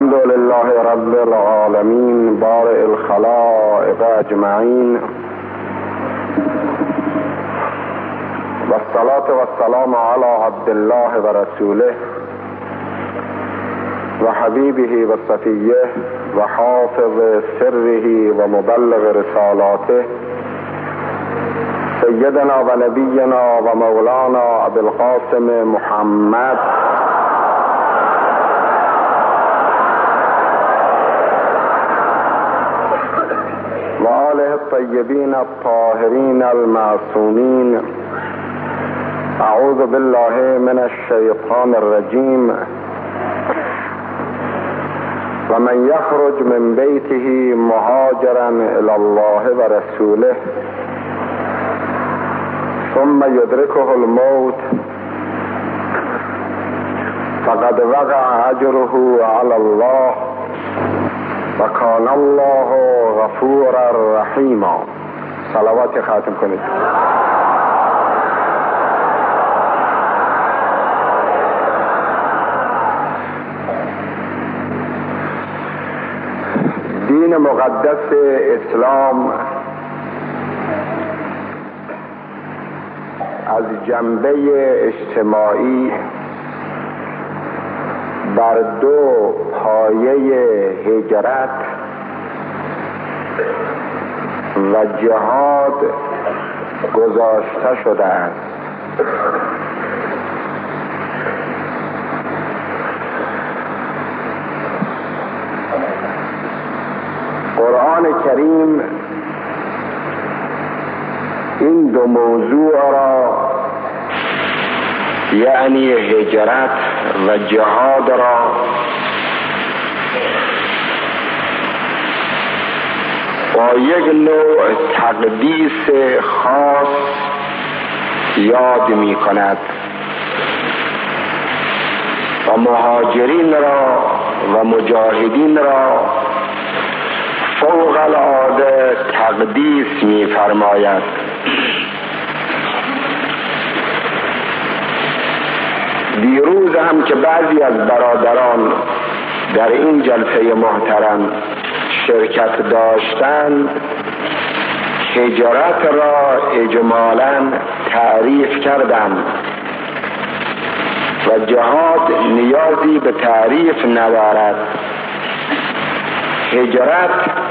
الحمد لله رب العالمين بارئ الخلائق اجمعین والصلاة والسلام على عبد الله ورسوله وحبيبه وصفيه وحافظ سره ومبلغ رسالاته سيدنا ونبينا ومولانا ابي القاسم محمد وآله الطيبين الطاهرين المعصومين. أعوذ بالله من الشيطان الرجيم. ومن يخرج من بيته مهاجرا إلى الله ورسوله ثم يدركه الموت فقد وقع أجره على الله وكان الله غفورا رحیما. صلوات ختم کنید. دین مقدس اسلام از جنبه اجتماعی بر دو پایه هجرت و جهاد گذاشته شده است. قرآن کریم این دو موضوع را یعنی هجرت و جهاد را با یک نوع تقدیس خاص یاد می کند و مهاجرین را و مجاهدین را فوق العاده تقدیس می فرماید. دیروز هم که بعضی از برادران در این جلسه محترم شرکت داشتند هجرت را اجمالاً تعریف کردند و جهاد نیازی به تعریف ندارد. هجرت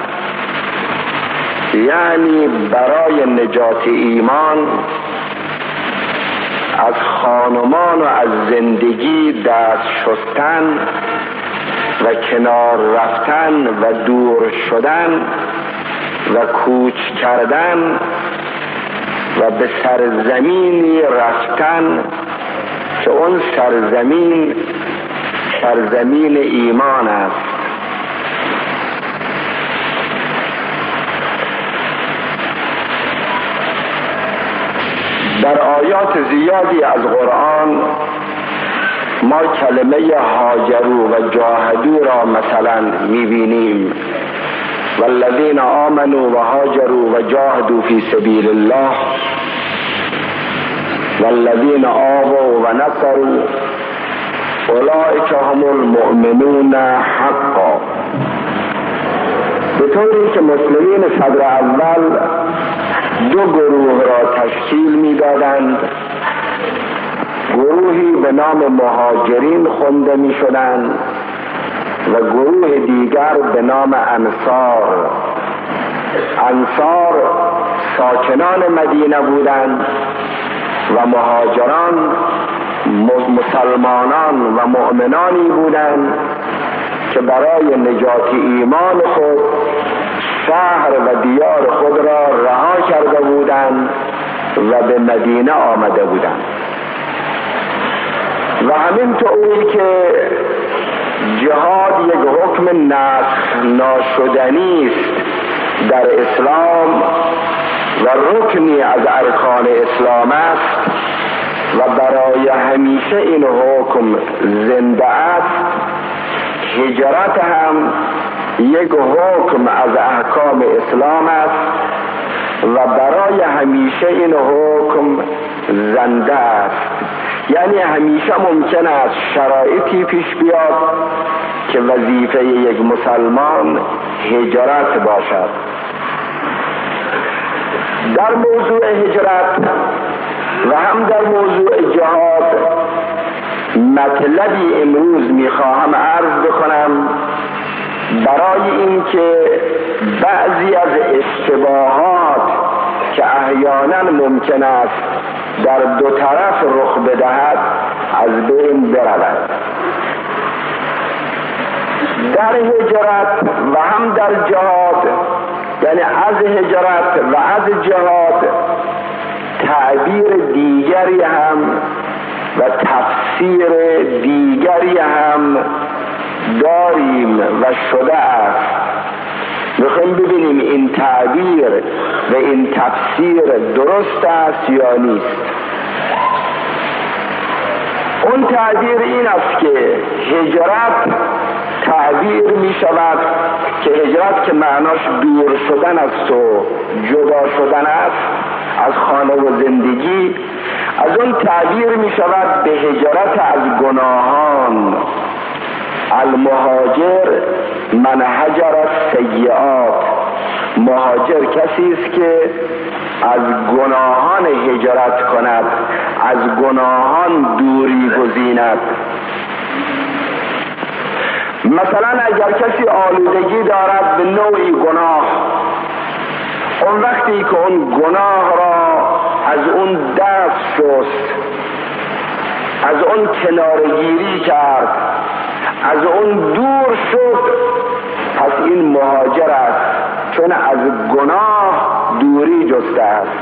یعنی برای نجات ایمان از خانمان و از زندگی دست شستن و کنار رفتن و دور شدن و کوچ کردن و به سرزمینی رفتن که اون سرزمین سرزمین ایمان است. در آیات زیادی از قرآن ما کلمه هاجروا و جاهدوا را مثلا میبینیم. والذین آمنوا و هاجروا و جاهدوا فی سبیل الله والذین آووا و نصروا اولئک هم المؤمنون حقا. به طوری که مسلمین صدر اول دو گروه را تشکیل میدادند. گروهی به نام مهاجرین خونده می شدند و گروه دیگر به نام انصار. انصار ساکنان مدینه بودند و مهاجران مسلمانان و مؤمنانی بودند که برای نجات ایمان خود شهر و دیار خود را رها کرده بودند و به مدینه آمده بودند. و همینطوری که جهاد یک حکم نسخ ناشدنی است در اسلام و رکنی از ارکان اسلام است و برای همیشه این حکم زنده است، هجرت هم یک حکم از احکام اسلام است و برای همیشه این حکم زنده است. یعنی همیشه ممکن است شرایطی پیش بیاد که وظیفه یک مسلمان هجرت باشد. در موضوع هجرت و هم در موضوع جهاد مطلبی امروز میخواهم عرض بکنم برای اینکه بعضی از اشتباهات که احیانا ممکن است در دو طرف رخ بدهد از بین برود. در هجرت و هم در جهاد، یعنی از هجرت و از جهاد، تعبیر دیگری هم و تفسیر دیگری هم داریم و شده است. میخوایم ببینیم این تعبیر و این تفسیر درست است یا نیست. اون تعبیر این است که هجرت تعبیر می شود که هجرت که معناش دور شدن است و جدا شدن است از خانه و زندگی، از اون تعبیر می شود به هجرت از گناهان. المهاجر من هجر السیئات، مهاجر کسی است که از گناهان هجرت کند، از گناهان دوری گزیند. مثلا اگر کسی آلودگی دارد به نوعی گناه، اون وقتی که اون گناه را از اون دست شست، از اون کنارگیری کرد، از اون دور شد، پس این مهاجر است، چون از گناه دوری جسته است.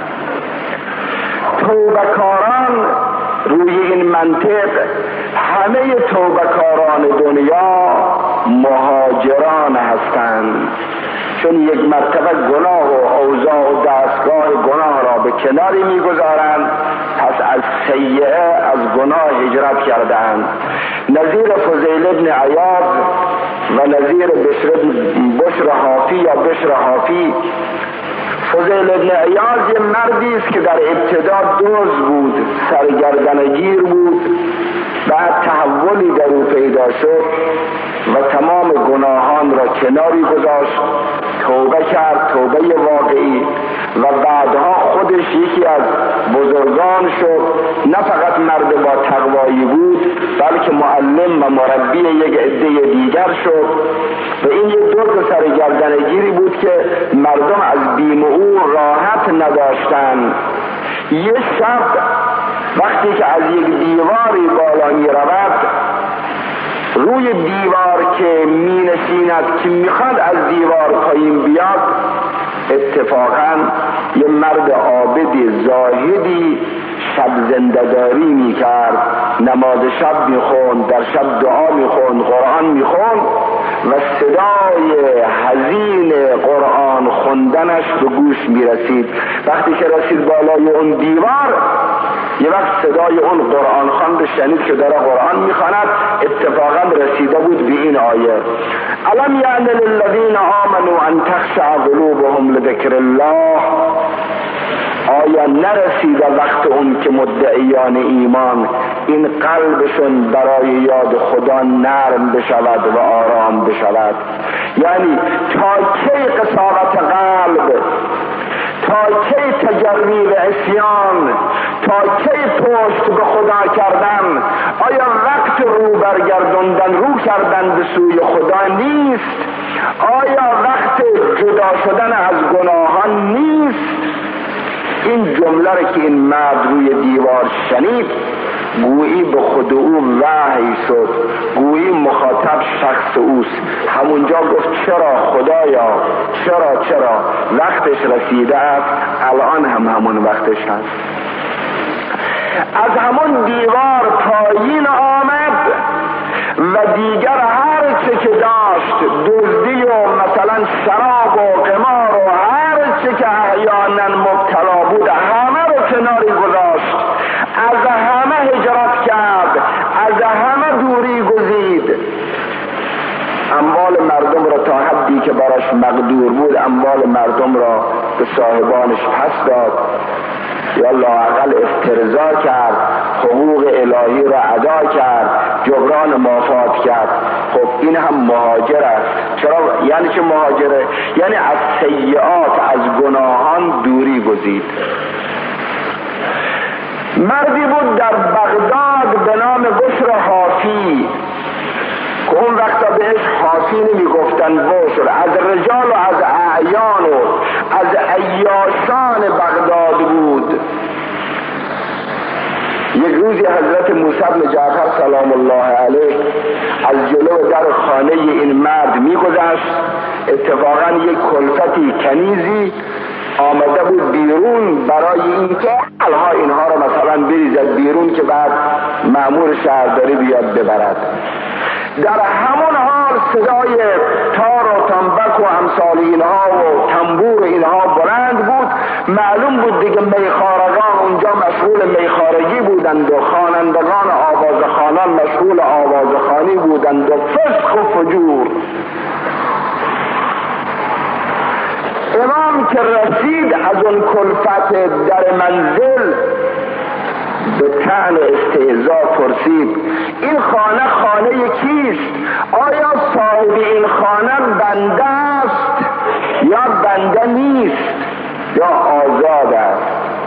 توبه‌کاران روی این منطق، همه توبه‌کاران دنیا مهاجران هستند، چون یک مرتبه گناه و اوضاع و دستگاه گناه را به کناری میگذارند، پس از سیئه از گناه هجرت کردند. نظیر فضیل ابن عیاض و نظیر بشر حافی یا بشر حافی. فضیل ابن عیاض یه مردی است که در ابتدا دزد بود، سرگردنگیر بود، بعد تحولی در او پیدا شد و تمام گناهان را کناری گذاشت، توبه کرد، توبه واقعی، و بعدها خودش یکی از بزرگان شد. نه فقط مرد با تقوایی بود، بلکه معلم و مربی یک عده دیگر شد. و این یک دزد سرگردنگیری بود که مردم از بیم او راحت نداشتند. یه شب وقتی که از یک دیواری بالا می رود، روی دیوار که می نشیند که می خواد از دیوار پایین بیاد، اتفاقا یه مرد عابدی زاهدی شب زنده‌داری می کرد، نماز شب می خوند، در شب دعا می خوند، قرآن می خوند و صدای حزین قرآن خوندنش به گوش می رسید. وقتی که رسید بالای اون دیوار، یه وقت صدای اون قرآن خوان شنید که داره قرآن میخواند. اتفاقا رسیده بود به این آیه: الم یعن للذین آمنوا ان تخشع قلوبهم لذکر الله. آیا نرسیده وقت اون که مدعیان ایمان این قلبشون برای یاد خدا نرم بشود و آرام بشود؟ یعنی تا کی قساوت قلب، تا کی تجری و عصیان، تا کی پشت به خدا کردن؟ آیا وقت رو برگردوندن، رو کردن به سوی خدا نیست؟ آیا وقت جدا شدن از گناهان نیست؟ این جمله را که این مرد روی دیوار شنید، گویی به خود او وحی شد، گویی مخاطب شخص اوست. همونجا گفت چرا خدایا، چرا وقتش رسیده است، الان هم همون وقتش هست. از همون دیوار پایین آمد و دیگر هر چه که داشت، دزدی و مثلا شراب و قمار و هر چه که احیانا مبتلا بود، همه رو کناری گذاشت، از همه هجرت کرد، از همه دوری گزید. اموال مردم را تا حدی که براش مقدور بود، اموال مردم را به صاحبانش پس داد، یا لااقل استرضا کرد، حقوق الهی را ادا کرد، جبران مافات کرد. خب این هم مهاجر است. چرا؟ یعنی چه مهاجره؟ یعنی از سیئات، از گناهان دوری گزید. مردی بود در بغداد به نام بشر حافی که اون وقتا بهش حافی نمی گفتن، بشر. از رجال و از اعیان و از عیاشان بغداد بود. یک روزی حضرت موسی بن جعفر سلام الله علیه از جلو در خانه این مرد میگذشت. اتفاقا یک کلفتی کنیزی آمده بود بیرون برای اینکه اینها رو مثلا بریزد بیرون که بعد مأمور شهرداری بیاد ببرد. در همون حال صدای تار و تنبک و امثال اینها و تنبور اینها بلند بود. معلوم بود دیگه میخارگان اونجا مشغول میخارگی بودند و خوانندگان آوازخوانان مشغول آوازخوانی بودند و فسق و فجور. امام که رسید از اون کلفت در منزل به طعن استهزا پرسید این خانه خانه کیست؟ آیا صاحب این خانه بنده است یا بنده نیست یا آزاد است؟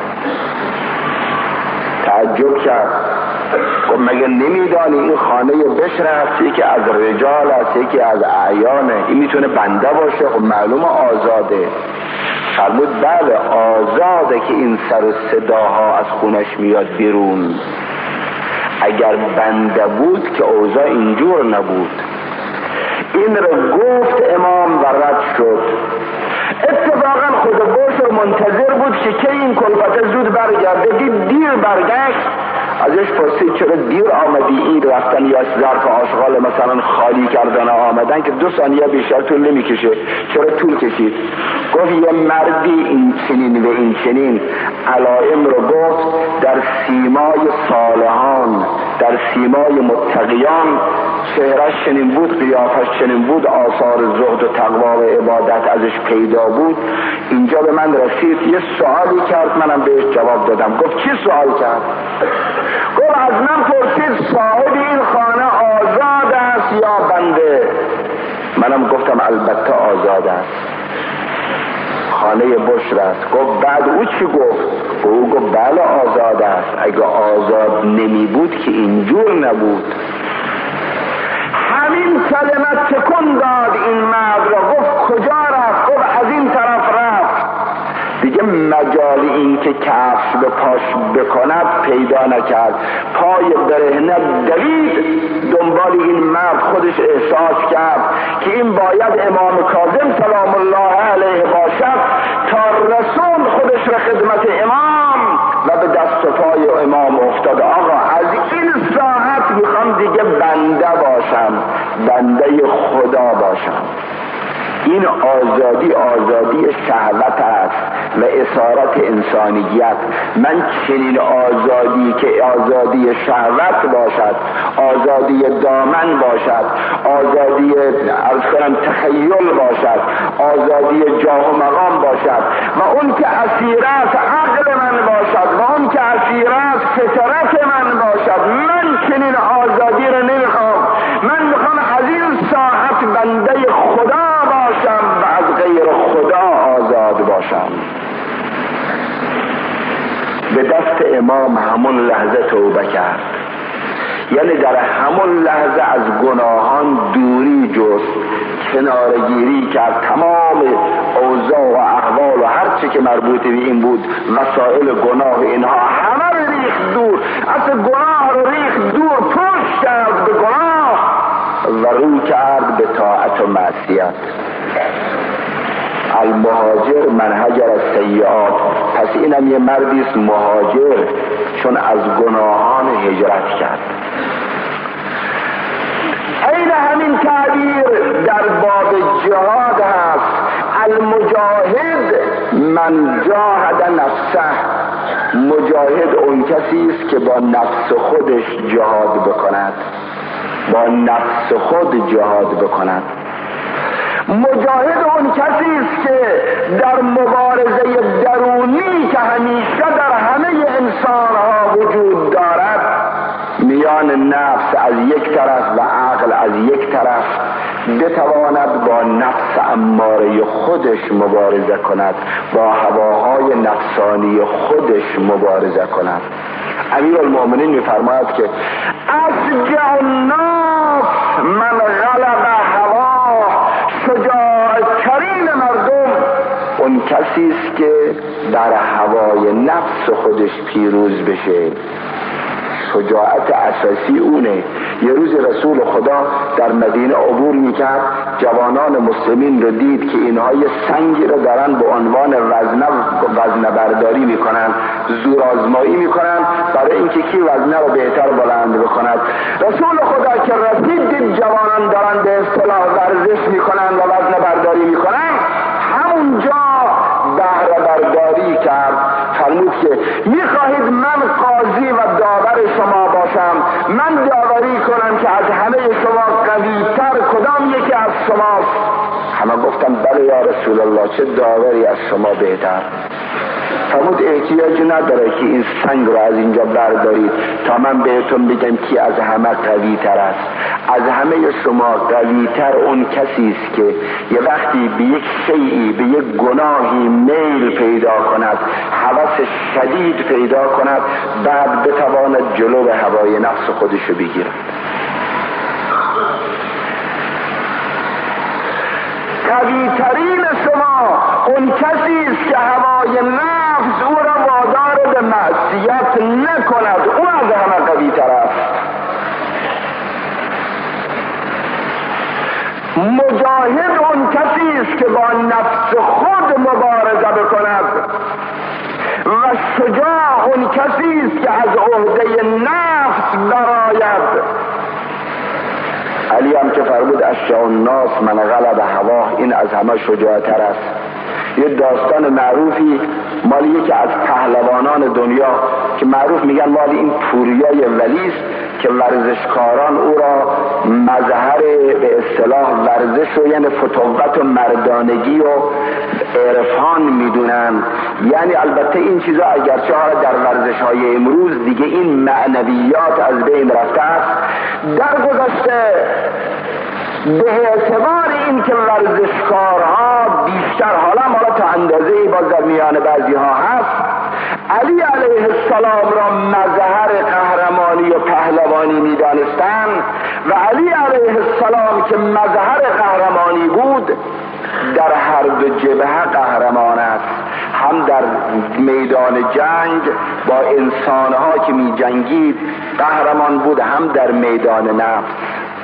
تعجب کرد. خب مگه نمیدانی این خانه بشر است، یکی از رجال است یکی از اعیانه، این میتونه بنده باشه؟ خب معلومه آزاده. فرمود بله آزاده که این سر و صداها از خونش میاد بیرون. اگر بنده بود که اوضاع اینجور نبود. این رو گفت امام و رد شد. اتفاقا خود بشر منتظر بود که این کلفت زود برگرده. دیر برگشت. ازش پرسید چرا دیر آمدی؟ این رفتن یا ظرف آشغال مثلا خالی کردن آمدن که 2 ثانیه بیشتر طول نمیکشه، چرا طول کشید؟ گفت یه مردی این چنین و این چنین علائم رو گفت در سیمای صالحان، در سیمای متقیان، چهرش چنین بود، قیافش چنین بود، آثار زهد و تقوا و عبادت ازش پیدا بود. اینجا به من رسید، یه سوالی کرد، منم بهش جواب دادم. گفت چی سوال کرد؟ گفت از من پرسید صاحب این خانه آزاد است یا بنده؟ منم گفتم البته آزاد است، خانه بشر است. گفت بعد او چی گفت؟ او گفت بله آزاد است. اگه آزاد نمی بود که اینجور نبود. همین کلمت تکون داد این مرد را. گفت کجا رفت؟ گفت از این طرف رفت. دیگه مجال این که کفش به پاش بکند پیدا نکرد. پای برهنه دوید دنبال این مرد. خودش احساس کرد که این باید امام کاظم سلام الله علیه باشد تا رسول خودش را خدمت امام و به دست و پای امام افتاد. آقا از این ساعت میخوام دیگه بنده باشم، بنده خدا باشم. این آزادی شهوت است و اسارت انسانیت. من چنین آزادی که آزادی شهوت باشد، آزادی دامن باشد، آزادی تخیل باشد، آزادی جاه و مقام باشد و اون که اسیر است عقل من باشد و اون که اسیر است فطرت من باشد. من چنین آزادی رو نمیخوام. من میخوام از این ساعت بنده خدا باشم و از غیر خدا آزاد باشم. به دست امام همون لحظه توبه کرد. یعنی در همون لحظه از گناهان دوری جست، کنارگیری کرد. تمام اوضاع و احوال و هر چی که مربوط به این بود، وسایل گناه اینها همه رو ریخت دور. اصلا گناه رو ریخت دور، پشت کرد به گناه و رو کرد به طاعت و معصیت. المهاجر من هجر السیئات. پس اینم یه مردی است مهاجر، چون از گناهان هجرت کرد. این همین تعبیر در باب جهاد هست. المجاهد من جاهد نفسه. مجاهد اون کسی است که با نفس خودش جهاد بکند، با نفس خود جهاد بکند. مجاهد اون کسی است که در مبارزه درونی که همیشه در همه انسانها وجود دارد، میان نفس از یک طرف و عقل عقل از یک طرف بتواند با نفس اماره خودش مبارزه کند، با هواهای نفسانی خودش مبارزه کند. امیرالمؤمنین می‌فرماید که اشجع الناس من غلب هوا، شجاع‌ترین مردم اون کسی است که در هوای نفس خودش پیروز بشه. شجاعت اساسی اونه. یه روز رسول خدا در مدینه عبور میکرد، جوانان مسلمین رو دید که اینها یه سنگی رو دارن به عنوان وزنه برداری میکنن، زورآزمایی میکنن برای اینکه کی وزنه رو بهتر بلند بکند. رسول خدا که رسید دید جوانان دارن به اصطلاح ورزش میکنن و وزنه برداری میکنن، همونجا بهره برداری کرد. فرمود که میخواهید من قاضی و داور شما باشم، من داوری کنم که از همه شما قوی‌تر کدام یکی از شماست؟ همه گفتم بله یا رسول الله، چه داوری از شما بهتر. فرمود احتیاج نداره که این سنگ رو از اینجا بردارید تا من بهتون بگم کی از همه قوی تر است. از همه شما قوی تر اون کسی است که یه وقتی به یک شیئی، به یک گناهی میل پیدا کند، هوس شدید پیدا کند، بعد بتواند جلو به هوای نفس خودش رو بگیرد. قوی ترین شما اون کسی است که هوای نفس او را وادار به معصیت نکند، او از همه قوی تر است. مجاهد اون کسی است که با نفس خود مبارزه بکند و شجاع اون کسی است که از عهده نفس برآید. علی هم که فرمود اشجع الناس من غلب هوا، این از همه شجاعتر است. یه داستان معروفی مال یکی از پهلوانان دنیا که معروف میگن مال این پوریای ولی است که ورزشکاران او را مظهر به اصطلاح ورزش و یعنی فتوت و مردانگی و عرفان میدونن. یعنی البته این چیزا اگرچه در ورزش های امروز دیگه این معنویات از بین رفته است، در گذشته به اعتبار این که ورزشکارها بیشتر حالا تا اندازه‌ای باز در میان بعضی ها هست، علی علیه السلام را مظهر قهرمانی و پهلوانی می‌دانستند و علی علیه السلام که مظهر قهرمانی بود در هر دو جبهه قهرمان است. هم در میدان جنگ با انسانها که می جنگید قهرمان بود، هم در میدان نفس.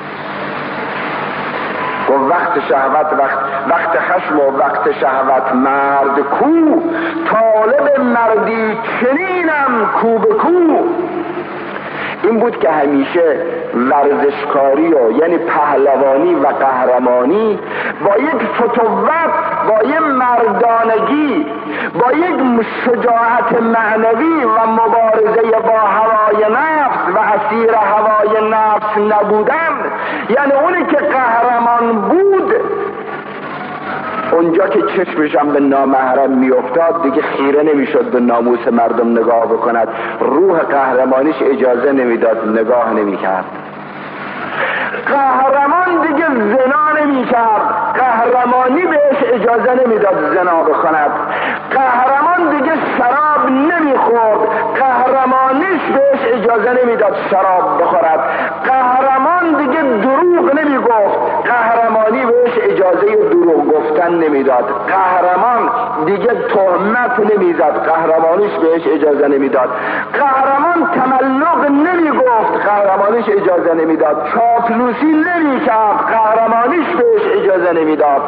و وقت شهوت، وقت خشم و وقت شهوت مرد کو، طالب مردی چنینم کو به کو. این بود که همیشه ورزشکاری و یعنی پهلوانی و قهرمانی با یک فتوت، با یک مردانگی، با یک شجاعت معنوی و مبارزه با هوای نفس و اسیر هوای نفس نبودن، یعنی اونی که قهرمان بود اونجا که چشمشم به نامحرم میافتاد دیگه خیره نمیشد به ناموس مردم نگاه بکند، روح قهرمانیش اجازه نمیداد نگاه نمیکرد. قهرمان دیگه زنا نمیکرد، قهرمانی بهش اجازه نمیداد زنا بکند. قهرمان دیگه شراب نمیخورد، قهرمانیش بهش اجازه نمیداد شراب بخورد. قهرمان دیگه دروغ نمیگفت، قهرمانی بهش اجازه دروغ گفتن نمیداد. قهرمان دیگه تهمت نمیزد، قهرمانیش بهش اجازه نمیداد. قهرمان تملق نمیگفت، قهرمانیش اجازه نمیداد. چاپلوسی نمیکرد، قهرمانیش بهش اجازه نمیداد.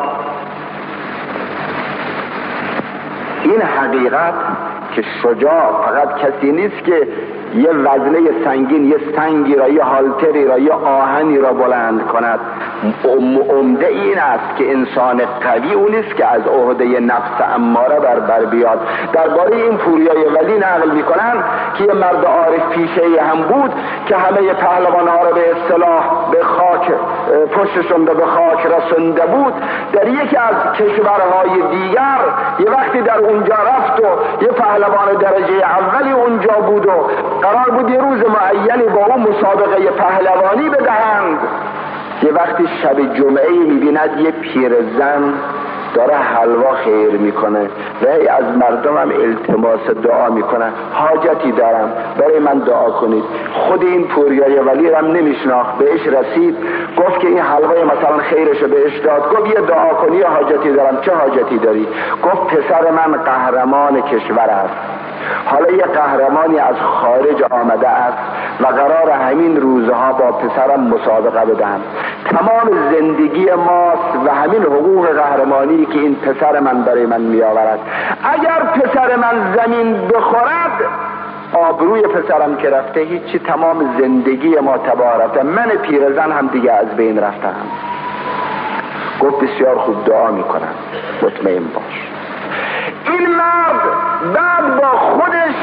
این حقیقت که شجاع فقط کسی نیست که یه وزنه سنگین، یه سنگی را، یه هالتری را، یه آهنی را بلند کند. عمده این است که انسان قوی اون است که از عهده نفس اماره بر بیاد. درباره این پوریای ولی نقل میکنن که یه مرد عارف پیشه هم بود که همه پهلوانها را به اصطلاح به خاک پشتشون به خاک رسونده بود. در یکی از کشورهای دیگر یه وقتی در اونجا رفت و یه پهلوان درجه اولی اونجا بود و قرار بود یه روز معینی با اون مسابقه پهلوانی بدهند. یه وقتی شب جمعه میبیند یه پیرزن داره حلوا خیر میکنه و از مردمم التماس دعا میکنه، حاجتی دارم برای من دعا کنید. خود این پوریای ولی رم نمیشناخت، بهش رسید گفت که این حلوای مثلا خیرشو بهش داد، گفت یه دعا کنی، یه حاجتی دارم. چه حاجتی داری؟ گفت پسر من قهرمان کشور است، حالا یه قهرمانی از خارج آمده است و قرار همین روزها با پسرم مسابقه بدم. تمام زندگی ماست و همین حقوق قهرمانی که این پسر من برای من می آورد. اگر پسر من زمین بخورد، آبروی پسرم که رفته، هیچی، تمام زندگی ما تباه رفته، من پیرزن هم دیگه از بین رفتم. گفت بسیار خوب، دعا می کنم، مطمئن باش. این مرد بعد با خودش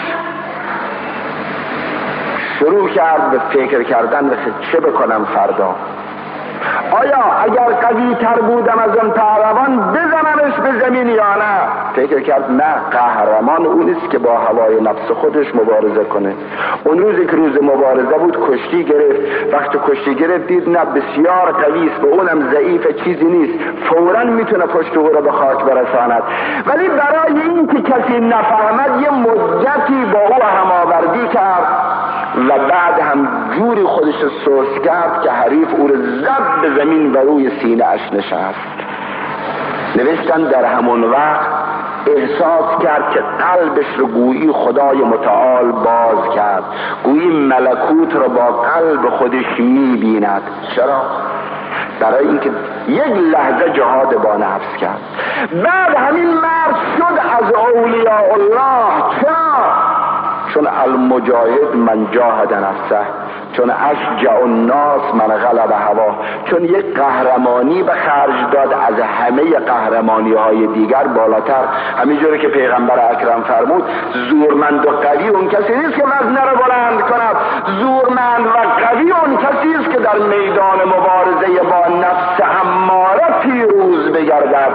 شروع کرد به فکر کردن چه بکنم فردا. آیا اگر قوی تر بودم از اون پهلوان بزنمش به زمین یا نه؟ فکر کرد نه، قهرمان اون است که با هوای نفس خودش مبارزه کنه. اون روزی که روز مبارزه بود کشتی گرفت، وقتی کشتی گرفت دید نه بسیار قوی است و اونم ضعیف، چیزی نیست، فوراً میتونه پشت او رو به خاک برساند. ولی برای این که کسی نفهمد یه مدتی با او هماوردی کرد و بعد هم جوری خودش سوس کرد که حریف او رو زد به زمین و روی سینه اش نشست. نوشتن در همون وقت احساس کرد که قلبش رو گویی خدای متعال باز کرد، گویی ملکوت رو با قلب خودش میبیند. چرا؟ برای اینکه یک لحظه جهاد با نفس کرد. بعد همین مرد شد از اولیاء الله. چرا؟ چون المجاهد من جاهد نفسه، چون اشجع الناس من غلب هوا، چون یک قهرمانی به خرج داد از همه قهرمانی های دیگر بالاتر. همینجوری که پیغمبر اکرم فرمود زورمند و قوی اون کسی نیست که وزنه رو بلند کند، زورمند و قوی اون کسی است که در میدان مبارزه با نفس اماره پیروز بگردد.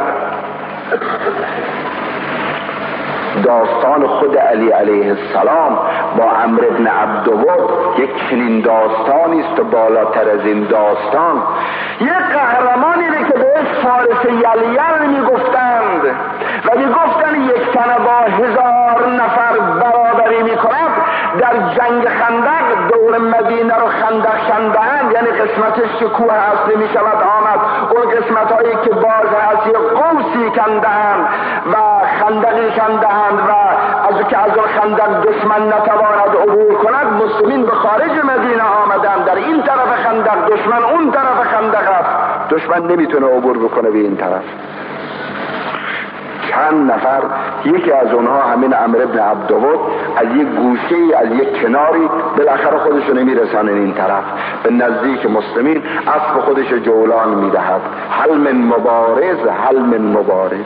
داستان خود علی علیه السلام با عمرو بن عبدود یک چنین داستانی است و بالاتر از این داستان. یک قهرمانی رو که بهش فارس یلیل میگفتند و میگفتند یک تنه با 1000 نفر برابری میکند. در جنگ خندق دور مدینه رو خندق کندند، یعنی قسمتش که کوه هست نمیشود آمد، اون قسمت هایی که باز هست یه قوسی کندند و خندقی کندند و از که از اون خندق دشمن نتواند عبور کند، مسلمین به خارج مدینه آمدند. در این طرف خندق دشمن، اون طرف خندق است، دشمن نمیتونه عبور بکنه به این طرف. چند نفر، یکی از اونها همین عمرو بن عبدود، از یک گوشه از یک کناری بالاخره خودش رو نمیرسانه این طرف، به نزدیک مسلمین اسب خودش جولان میدهد. هل من مبارز، هل من مبارز.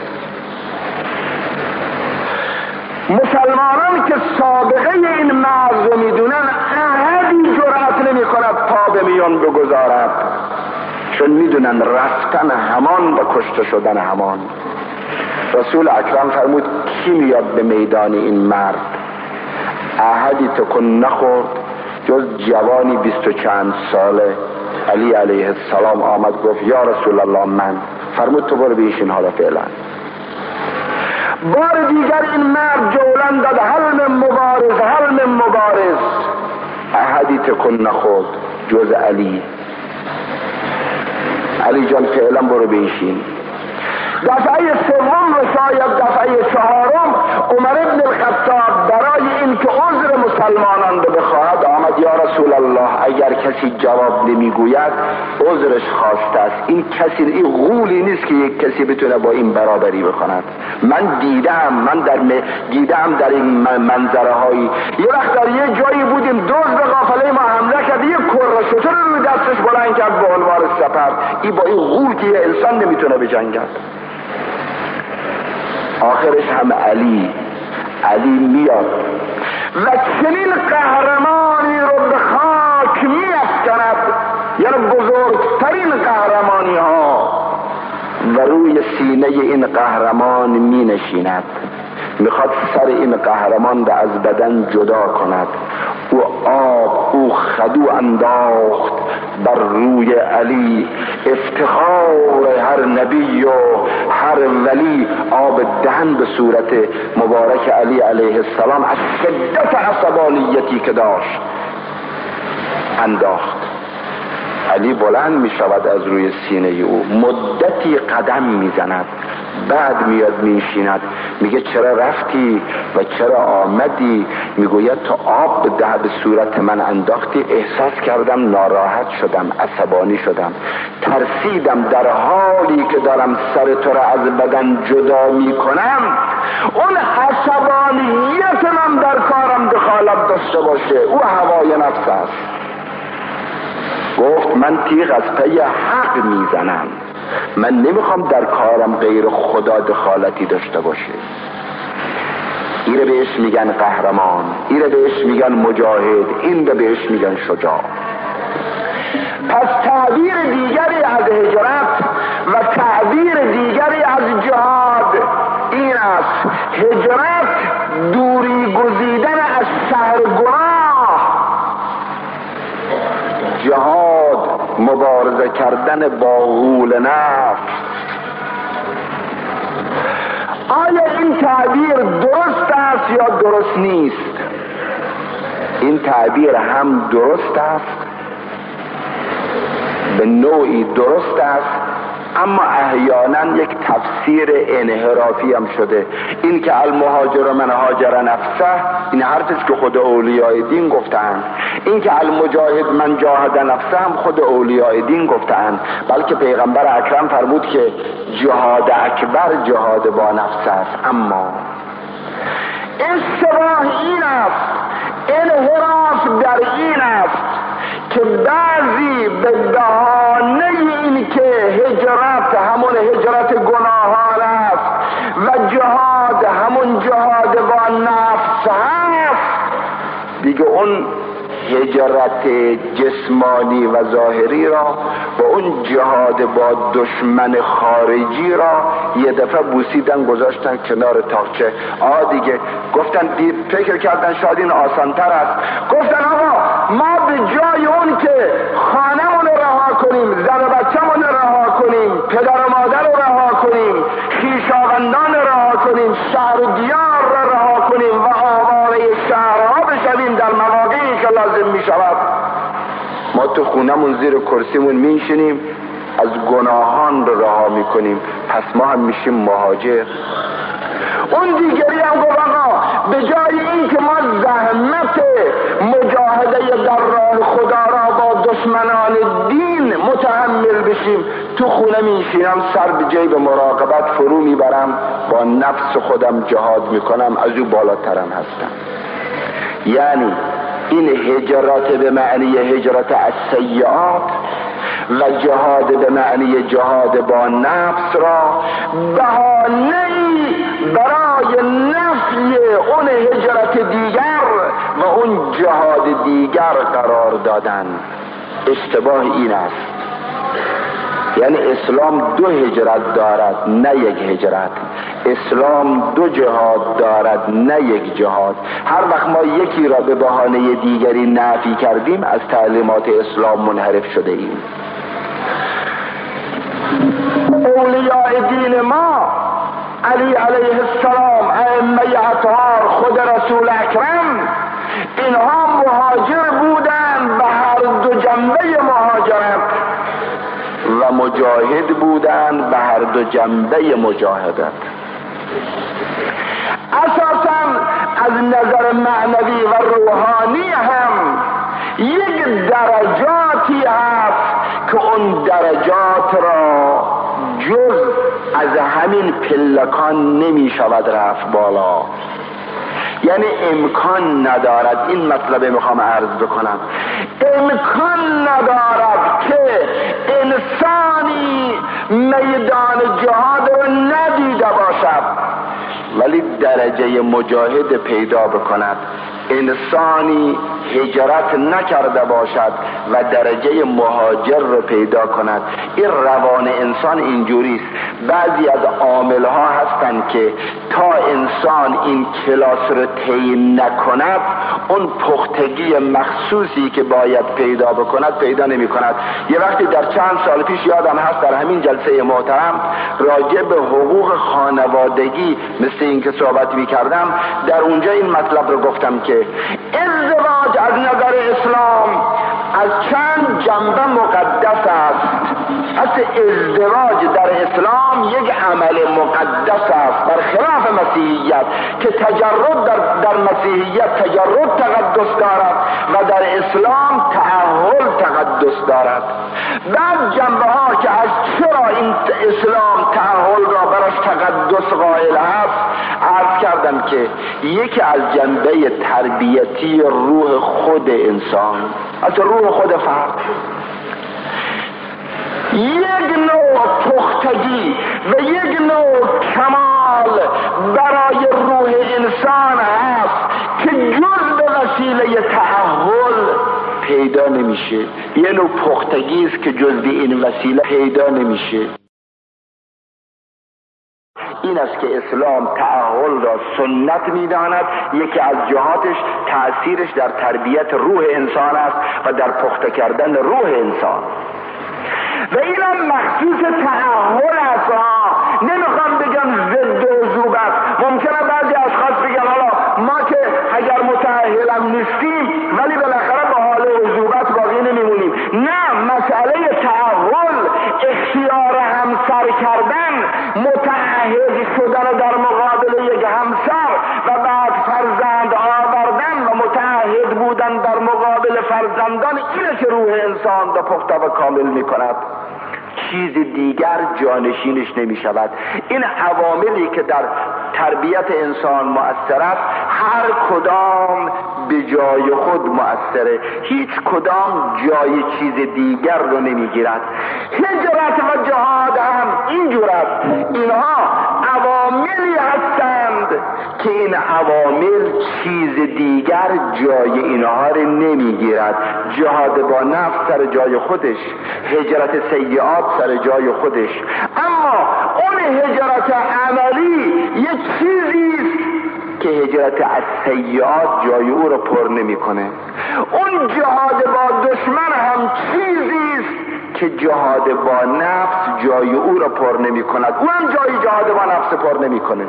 مسلمانان که سابقه این مرز رو میدونن احدی جرأت نمی کند پا به میان بگذارد، چون میدونن رفتن همان و کشته شدن همان. رسول اکرم فرمود کی میاد به میدان این مرد؟ احدی تکن نخورد جز جوانی 20 و چند ساله. علی علیه السلام آمد گفت یا رسول الله من. فرمود تو برو بیشین حالا فعلا. بار دیگر این مرد جولان داد هل من مبارز، هل من مبارز. احدی تکن نخورد جز علی. علی جان فعلا برو بیشین. دفعه سوم و شاید دفعه چهارم عمر ابن الخطاب برای این که عذر مسلمانان رو بخواهد آمد یا رسول الله اگر کسی جواب نمیگوید عذرش خواسته است. این کسی، این غولی نیست که یک کسی بتونه با این برابری بکند. من دیدم در این منظره هایی. یه وقت در یه جایی بودیم دوز به قافله ما حمله کرد، یه کره شتر رو دستش بلند کرد به عنوان سپر. این با این غول که یه انسان نمیتونه بجنگد. آخرش هم علی میاد و چنین قهرمانی رو به خاک می‌افکند، یعنی بزرگترین قهرمانی ها، و روی سینه این قهرمان می نشیند. میخواد سر این قهرمان را از بدن جدا کند. او خدو انداخت بر روی علی. افتخار هر نبی و هر ولی آب دهن به صورت مبارک علی علیه السلام از شدت عصبانیتی که داشت انداخت. علی بلند می شود از روی سینه او، مدتی قدم می زند، بعد میاد میشیند، میگه چرا رفتی و چرا آمدی؟ میگوید تو آب به صورت من انداختی، احساس کردم ناراحت شدم، عصبانی شدم، ترسیدم در حالی که دارم سر تو را از بدن جدا میکنم اون عصبانیت من در کارم دخالت داشته باشه. او هوای نفس است. گفت من تیغ از پی حق میزنم، من نمیخوام در کارم غیر خدا دخالتی داشته باشه. این رو بهش میگن قهرمان، این رو بهش میگن مجاهد، این رو بهش میگن شجاع. پس تعبیر دیگری از هجرت و تعبیر دیگری از جهاد این است: هجرت دوری گزیدن از شهر گناه، جهاد مبارزه کردن با غول نفس. آیا این تعبیر درست است یا درست نیست؟ این تعبیر هم درست است، به نوعی درست است، اما احیانا یک تفسیر انحرافی هم شده. این که المهاجر من هاجر نفسه، این حرفش که خود اولیاء دین گفتن. این که المجاهد من جاهد نفسه هم خود اولیاء دین گفتن. بلکه پیغمبر اکرم فرمود که جهاد اکبر جهاد با نفس است. اما اشتباه این است، انحراف در این است که بعضی به بهانه این که هجرت همون هجرت گناهان است و جهاد همون جهاد با نفس هست، دیگه اون هجرت جسمانی و ظاهری را و اون جهاد با دشمن خارجی را یه دفعه بوسیدن گذاشتن کنار تاقچه. دیگه گفتن فکر کردن شاید این آسانتر است. گفتن آقا ما به جای اون که خانمون رها کنیم، زن و بچه‌مون رها کنیم، پدر و مادر رو رها کنیم، خویشاوندان رها کنیم، شهر و دیار را رها کنیم و آواره شهرها بشویم در مواقعی که لازم می شود، ما تو خونمون زیر کرسیمون میشینیم، از گناهان رو رها میکنیم، پس ما هم میشیم مهاجر. اون دیگری هم گفت آقا به جای این که ما زحمت مجاهده در راه خدا را با دشمنان دین متحمل بشیم، تو خونه میشینم، سر به جیب مراقبت فرو میبرم، با نفس خودم جهاد میکنم، از او بالاترم هستم. یعنی این هجرت به معنی هجرت از سیئات و جهاد به معنی جهاد با نفس را بهانه‌ای برای نفی اون هجرت دیگر و اون جهاد دیگر قرار دادن. اشتباه این است. یعنی اسلام دو هجرت دارد نه یک هجرت. اسلام دو جهاد دارد نه یک جهاد. هر وقت ما یکی را به بهانه دیگری نفی کردیم از تعلیمات اسلام منحرف شده ایم. اولیاء دین ما علی علیه السلام، ائمه اطهار، خود رسول اکرم، اینها مهاجر بودند به هر دو جنبه مهاجرت و مجاهد بودند به هر دو جنبه مجاهدت. اساساً از نظر معنوی و روحانی هم یک درجاتی هست که اون درجات را جز از همین پلکان نمی شود رفت بالا. یعنی امکان ندارد، این مطلب میخوام عرض بکنم، امکان ندارد که انسانی میدان جهاد رو ندیده باشد ولی درجه مجاهد پیدا بکند. انسانی هجرت نکرده باشد و درجه مهاجر رو پیدا کند. این روان انسان اینجوریست. بعضی از عاملها هستند که تا انسان این کلاس رو طی نکند اون پختگی مخصوصی که باید پیدا بکند پیدا نمی کند. یه وقتی در چند سال پیش یادم هست در همین جلسه محترم راجع به حقوق خانوادگی مثل این که صحبت می کردم، در اونجا این مطلب رو گفتم که ازدواج از نظر اسلام از چند جنبه مقدس است. اصل ازدواج در اسلام یک عمل مقدس است، برخلاف مسیحیت که تجرد در مسیحیت تجرد تقدس دارد و در اسلام تعهل تقدس دارد. بعد جنبه ها که از چرا این اسلام تعهل را برش تقدس قائل است عرض کردم که یکی از جنبه تربیتی روح خود انسان، از روح خود فرد، یک نوع پختگی و یک نوع کمال برای روح انسان هست که جز به وسیله تعهل پیدا نمیشه. یه نوع پختگی است که جز به این وسیله پیدا نمیشه. این است که اسلام تعهل را سنت می‌داند. یکی از جهاتش تأثیرش در تربیت روح انسان است و در پخته کردن روح انسان، و اینم مخصوص تعهل است. نمیخوام بگم ضد عذوبت. ممکنه بعضی اشخاص بگن حالا ما که اگر متأهلم نیستیم ولی بالاخره به حال عذوبت باقی نمیمونیم. نه، مسئله تعهل، اختیار همسر کردن، متعهد شدن در مقابل یک همسر و بعد فرزند آوردن و متعهد بودن در مقابل فرزندان، اینه که روح انسان را پخته و کامل میکند. چیز دیگر جانشینش نمی شود. این عواملی که در تربیت انسان مؤثر است هر کدام به جای خود مؤثره، هیچ کدام جای چیز دیگر رو نمی گیرد. هجرت و جهاد هم اینجور است. اینها عواملی هستند که این عوامل چیز دیگر جای اینها رو نمی گیرد. جهاد با نفس سر جای خودش، هجرت سیئات سر جای خودش، اما اون هجرت عملی یک چیزیست که هجرت از سیئات جای او رو پر نمیکنه. اون جهاد با دشمن هم چیزیست که جهاد با نفس جای او رو پر نمیکند. او هم جای جهاد با نفس پر نمیکنه.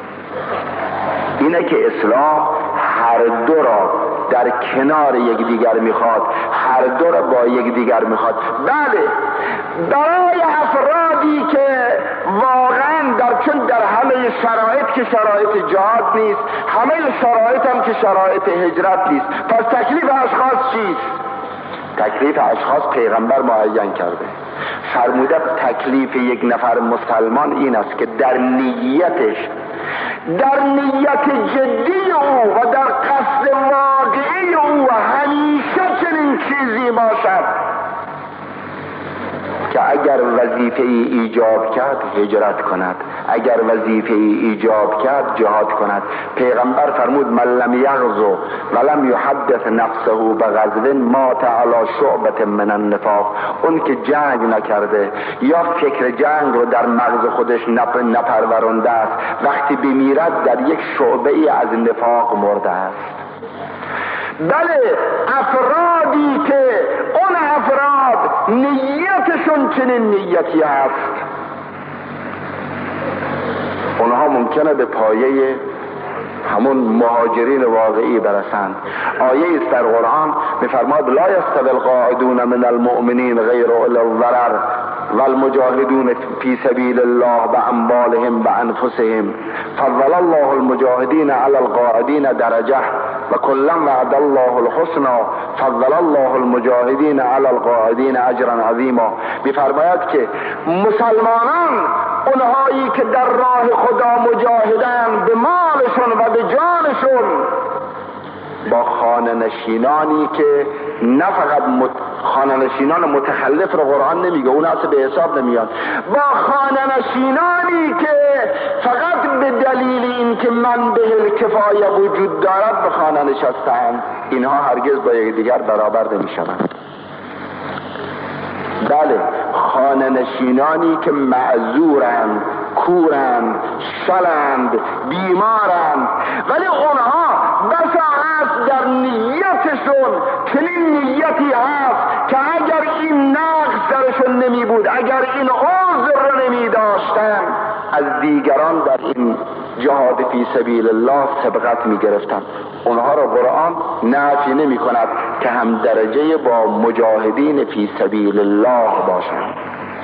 اینه که اسلام هر دو را در کنار یکدیگر میخواد، هر دو را با یکدیگر میخواد. بله، برای افرادی که واقعا چون در همه شرایط که شرایط جهاد نیست، همه شرایط هم که شرایط هجرت نیست، پس تکلیف اشخاص چیست؟ تکلیف اشخاص پیغمبر معین کرده. فرموده تکلیف یک نفر مسلمان این است که در نیتش، در نیت جدی او و در قصد واقعی او همیشه چنین چیزی باشد که اگر وظیفه ای ایجاب کرد هجرت کند، اگر وظیفه ای ایجاب کرد جهاد کند. پیغمبر فرمود من لم یغزو ولم یحدث نفسه بغزو مات علی شعبة من النفاق. اون که جنگ نکرده یا فکر جنگ رو در مغز خودش نپرورنده است، وقتی بمیرد در یک شعبه ای از نفاق مرده است. بله، افرادی که اون افراد نیتشون چنین نیتی هست، اونها ممکنه به پایه همون مهاجرین واقعی برسند. آیه است در قرآن میفرماد لا یستوی القاعدون من المؤمنین غیر اولی الضرر والمجاهدون فی سبیل الله باموالهم وانفسهم فضل الله المجاهدین علی القاعدین درجه و کلا وعد الله الحسنى فضل الله المجاهدین علی القاعدین اجرا عظیما. میفرماید که مسلمانان، اونهایی که در راه خدا مجاهدن به مالشون و به جانشون، با خانه نشینانی که نه فقط خانه نشینان متخلف رو قرآن نمیگه، اون اصلا به حساب نمیاد، با خانه نشینانی که فقط به دلیل این که من به کفایه وجود دارد به خانه نشستند، اینها هرگز با یکدیگر برابر نمیشوند. بله، خانه نشینانی که معذورند، کورند، شلند، بیمارند، ولی اونها بسا هست در نیتشون چنین نیتی هست که اگر این نقص درشون نمی بود، اگر این عذر رو نمی داشتن، از دیگران در این جهاد فی سبیل الله سبقت می گرفتن. اونها را قرآن نفی نمی کند که هم درجه با مجاهدین فی سبیل الله باشند.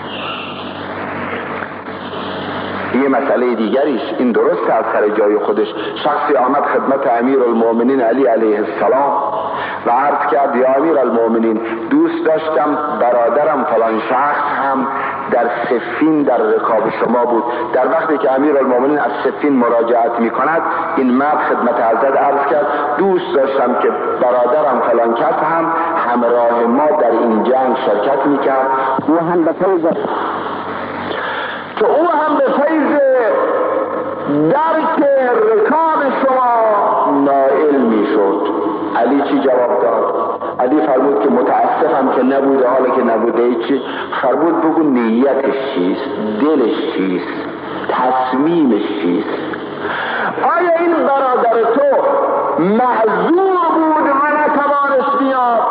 یه مسئله دیگریش این درسته از سر جای خودش. شخصی آمد خدمت امیر المؤمنین علی علیه السلام و عرض کرد یا امیر المؤمنین، دوست داشتم برادرم فلان شخص هم در صفین در رکاب شما بود. در وقتی که امیر المؤمنین از صفین مراجعت می کند، این مرد خدمت حضرت عرض کرد دوست داشتم که برادرم فلان کس هم همراه ما در این جنگ شرکت می کرد، او هم به فیض درک رکاب شما نائل می شد. علی چی جواب داد؟ علی فرمود که متاسفم که نبوده. حالا که نبوده چی؟ فرمود بگو نیتش چیست، دلش چیست، تصمیمش چیست. آیا این برادر تو معذور بود و نتوانست بیاد،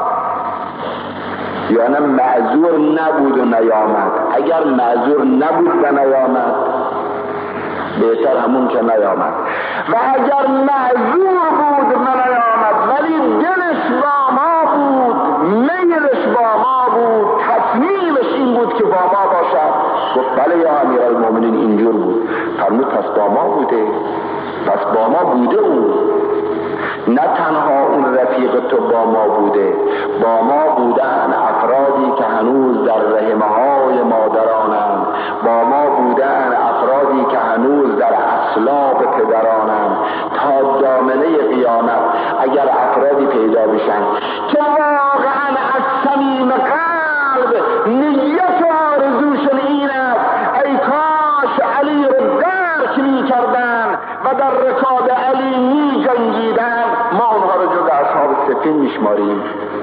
یا نه معذور نبود و نیامد؟ اگر معذور نبود و نیامد، بهتر همون که نیامد. و اگر معذور بود و نیامد ولی دلش با ما بود، میلش با ما بود، تصمیمش این بود که با ما باشد، گفت بله یا امیر المؤمنین اینجور بود. فرمود پس با ما بوده، پس با ما بوده او. نه تنها اون رفیق تو با ما بوده، با ما بودن افرادی که هنوز در رحمهای مادرانند، با ما بودن افرادی که هنوز در اصلاب پدرانند. تا دامنه قیامت اگر افرادی پیدا بشن که واقعا از صمیم قلب نیت و آرزوشون این است ای کاش علی رو درک می کردن و در رکاب علی می جنگیدن، ما اونها رو جز اصحاب صفین میشماریم.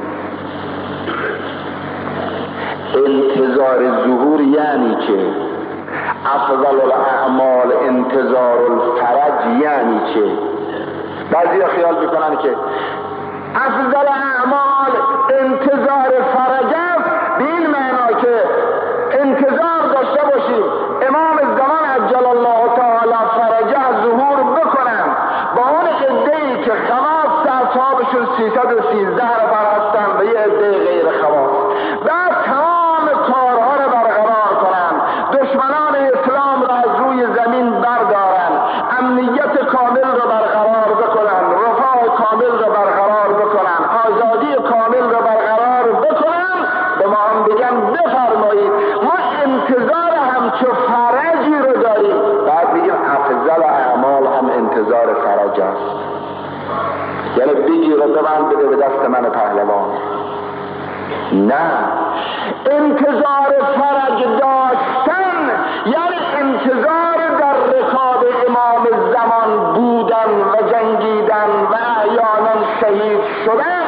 انتظار ظهور یعنی چه؟ افضل الاعمال انتظار الفرج یعنی چه؟ بعضی خیال میکنن که افضل اعمال انتظار فرج است، به این معنا که انتظار داشته باشیم امام زمان عجل الله تعالی فرجه ظهور بکنن با اون عده‌ای که خواص اصحابشون 313 نفر هستن و یه عده غیر خواص، بعد تمام کارها رو برقرار کنن، دشمنان اسلام را از روی زمین بردارن، امنیت کامل رو برقرار بکنن، رفاه کامل رو برقرار بکنن، آزادی کامل رو برقرار بکنن، به ما هم بگن بفرمایید ما انتظار همچو فرجی رو داریم. بعد میگیم افضل اعمال هم انتظار فرج است، یعنی بگیر و ببند بده به دست من پهلوان. نه، انتظار فرج داشتن یعنی انتظار در رکاب امام زمان بودن و جنگیدن و احیانا شهید شدن،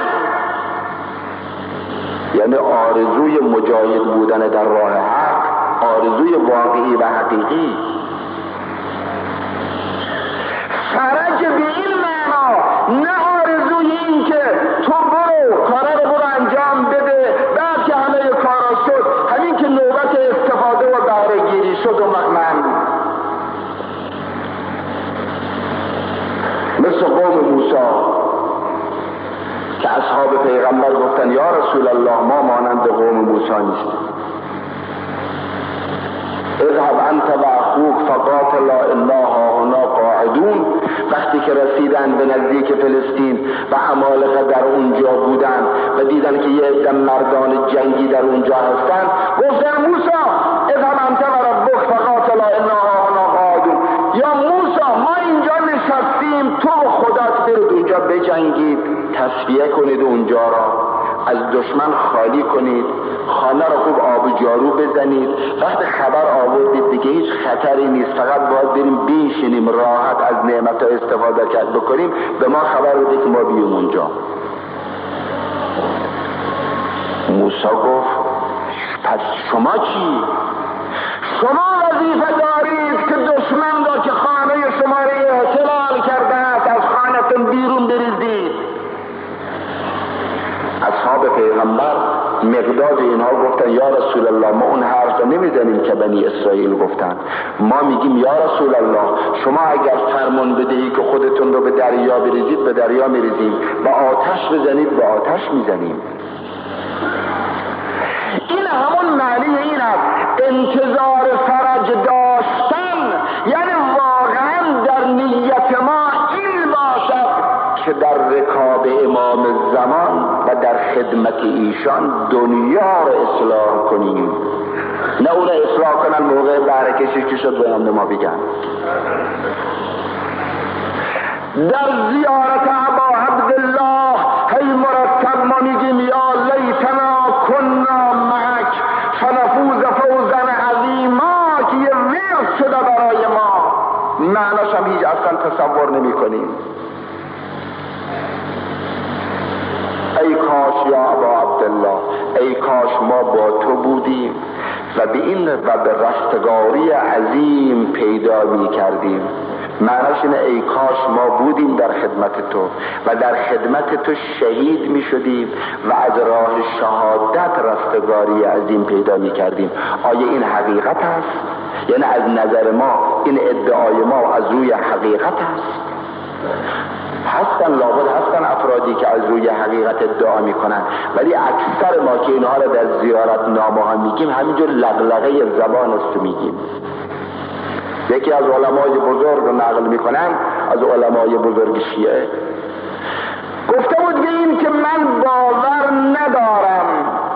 یعنی آرزوی مجاهد بودن در راه حق، آرزوی واقعی و حقیقی. فرج به این معنا، نه آرزوی این که تو برو کارا رو برو انجام بده، بعد که همه کارا شد همین که نوبت استفاده و بهره گیری شد و من مثل قوم موسی که اصحاب پیغمبر گفتن یا رسول الله ما مانند قوم موسی نیستیم، اذهب انت و اخوک فقاتلا انا هاهنا قاعدون. وقتی که رسیدن به نزدیک فلسطین و عمالقه در اونجا بودن و دیدن که یه عده مردان جنگی در اونجا هستن، گفتن موسی اذهب انت و ربک فقاتلا انا هاهنا قاعدون. یا موسی ما اینجا نشستیم، تو خودت برید اونجا بجنگید، تصفیه کنید اونجا را از دشمن خالی کنید، خانه را خوب آب و جارو بزنید. وقتی خبر آوردید دیگه هیچ خطری نیست، فقط باید بریم بنشینیم راحت از نعمت‌ها استفاده بکنیم، به ما خبر بده که ما بیام اونجا. موسی گفت پس شما چی؟ شما وظیفه دارید که دشمن را که خانه شما را احتلال کرده است از خانه‌تون بیرون بریزید. اصحاب پیغمبر مقداد اینها گفتن یا رسول الله ما اون حرف را نمیزنیم که بنی اسرائیل گفتن، ما میگیم یا رسول الله شما اگر فرمان بدهی که خودتون رو به دریا بریزید به دریا میریزیم، به آتش بزنید به آتش میزنیم. این همون معنی این است، انتظار فرج داشتن، یعنی واقعا در نیت ما این باشد که در رکاب امام زمان و در خدمت ایشان دنیا را اصلاح کنیم، نه اون را اصلاح کنن موقع برکشی که شد به ما بگن. در زیارت ابا عبدالله هی مرتب ما میگیم یا لیتنا کنا معک فنفوز فوزا عظیما، که یه ویز شده برای ما، معناش هم هیچ اصلا تصور نمی کنیم. ای کاش یا ابا عبدالله، ای کاش ما با تو بودیم و به این و به رستگاری عظیم پیدا می کردیم. معناش اینه ای کاش ما بودیم در خدمت تو و در خدمت تو شهید می شدیم و از راه شهادت رستگاری عظیم پیدا می کردیم. آیا این حقیقت است؟ یعنی از نظر ما این ادعای ما از روی حقیقت است؟ هستن، لابد هستن افرادی که از روی حقیقت ادعا میکنن، ولی اکثر ما که اینها را در زیارت نامه ها میگیم همینجور لغلغه زبان است میگیم. یکی از علمای بزرگ رو نقل میکنم، از علمای بزرگ شیعه گفته بود به این که من باور ندارم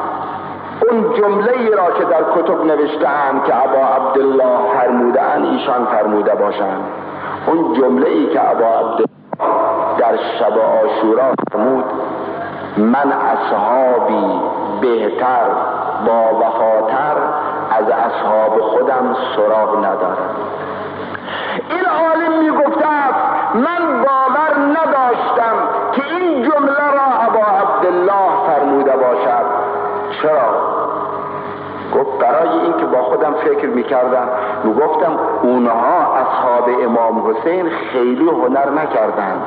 اون جمله ای را که در کتب نوشته‌اند که ابا عبدالله فرموده‌اند ایشان فرموده باشند. اون جمله ای که ابا عبدالله در شب عاشورا فرمود من اصحابی بهتر با وفاتر از اصحاب خودم سراغ ندارم. این عالم میگفته است من باور نداشتم که این جمله را ابا عبدالله فرموده باشد. چرا؟ گفت برای این که با خودم فکر میکردم، میگفتم اونها اصحاب امام حسین خیلی هنر نکردند،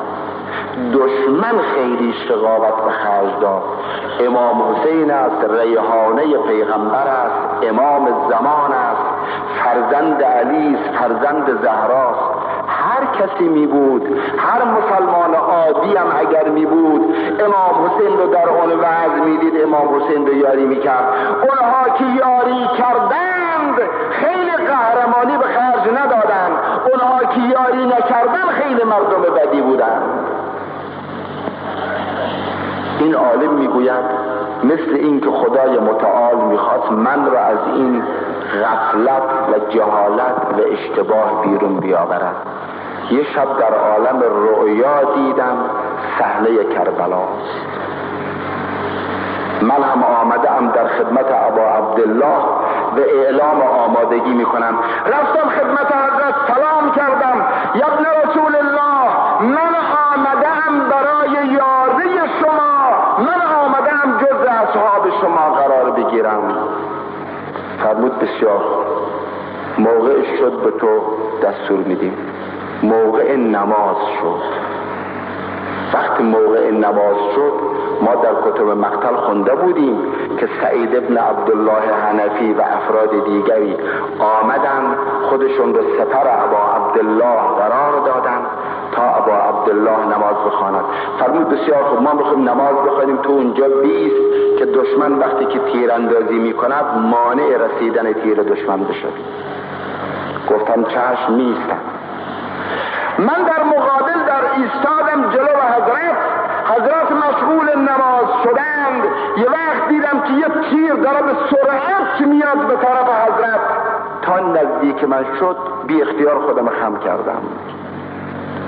دشمن خیلی شقاوت به خرج داد. امام حسین است، ریحانه پیغمبر است، امام زمان است، فرزند علی است، فرزند زهراست. هر کسی می بود، هر مسلمان عادی هم اگر می بود امام حسین رو در اون وضع می دید، امام حسین رو یاری می کرد. اونها که یاری کردند خیلی قهرمانی به خرج ندادند، اونها که یاری نکردند خیلی مردم بدی بودند. این عالم میگوید مثل این که خدای متعال میخواست من را از این غفلت و جهالت و اشتباه بیرون بیاورد. یه شب در عالم رؤیا دیدم صحنه کربلاست. من هم آمدم در خدمت ابا عبدالله و اعلام آمادگی میکنم. رفتم خدمت حضرت سلام کردم، یا ابن رسول الله من آمدم برای یاری شما، من آمدم جز اصحاب شما قرار بگیرم. فرمود بسیار، موقع شد به تو دستور میدیم. موقع نماز شد. وقتی موقع نماز شد ما در کتب مقتل خونده بودیم که سعید ابن عبدالله حنفی و افراد دیگری آمدن خودشون رو سپر ابا عبدالله قرار دادن تا ابا عبدالله نماز بخواند. فرمود بسیار خوب، ما میخوایم نماز بخوانیم، تو اونجا بیست که دشمن وقتی که تیر اندازی میکند مانع رسیدن تیر دشمن بشه. گفتم چشم میستم. من در مقابل در ایستادم جلو حضرت مشغول نماز شدند. یه وقت دیدم که یه تیر داره به سرعت میاد به طرف حضرت. تا نزدیک من شد بی اختیار خودم خم کردم.